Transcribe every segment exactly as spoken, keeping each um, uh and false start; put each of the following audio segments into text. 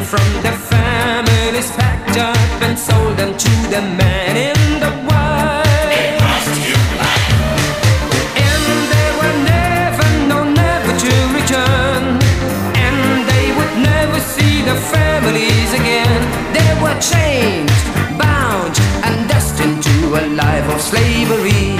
from their families, packed up and sold them to the man in the white. And they were never, no, never to return, and they would never see their families again. They were chained, bound, and destined to a life of slavery.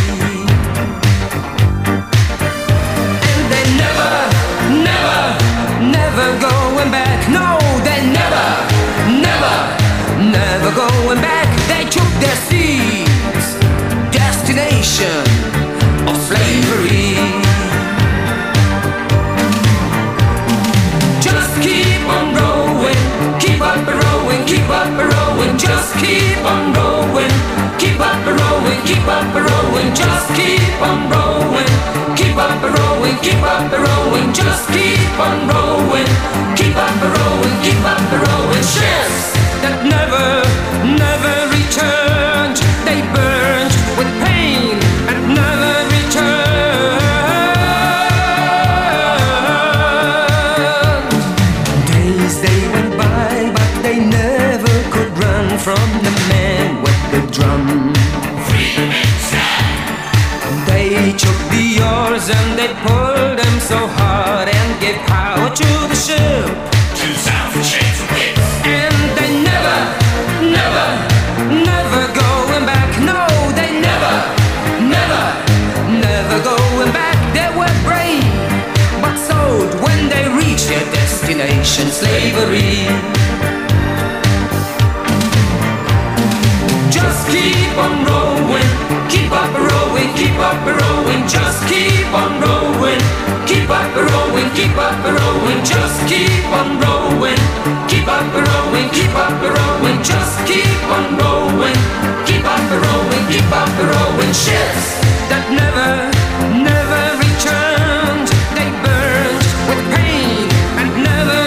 And they never, never, never going back. No, they never, never, never going back. They took their seats, destination of slavery. Just keep on rowing, keep up rowing, keep up rowing. Just keep on rowing, keep up rowing, keep up rowing. Just keep on rowing, keep up rowing, keep up rowing. Just keep on rowing, keep up rowing, keep up rowing. Ships that never, never returned, they burned with pain and never returned. Days they went by, but they never could run from the man with the drum. Freedom inside. They took the oars and they pulled them so hard and gave power to the ship. Two thousand shades of whips. And they never, never, never going back. No, they never, never, never going back. They were brave, but sold when they reached their destination, slavery. Just keep on rowing, keep up rowing, keep up rowing. Just keep on rowing, keep up rowing, keep up rowing. Just keep on rowing, keep up rowing, keep up rowing. Just keep on rowing, keep up rowing, keep up rowing. Ships that never, never returned, they burned with pain and never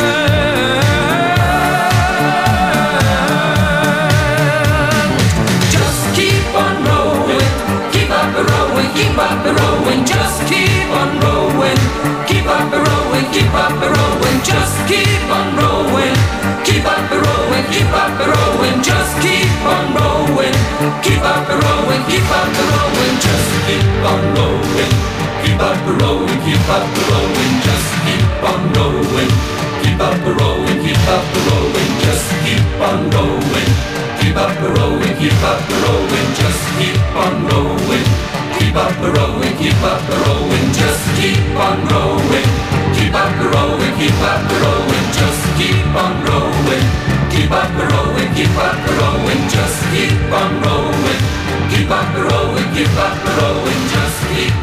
returned. Just keep on rowing, keep up rowing, keep up rowing. Just keep on rowing, keep up rowing, keep up rowing. Just keep on rowing, keep up rowing, keep up rowing. Just keep on rowing, keep up rowing, keep up rowing. Just keep on rowing, keep up rowing, keep up rowing. Just keep on rowing, keep up rowing, keep up rowing. Just keep on rowing, keep up rowing, keep up rowing. Just keep on rowing, keep up rowing, keep up rowing. Just keep on rowing, keep up rowing, keep up rowing. Just keep on rowing, keep up rowing, keep up rowing. Just keep on rowing, keep up rowing, keep up rowing. Just keep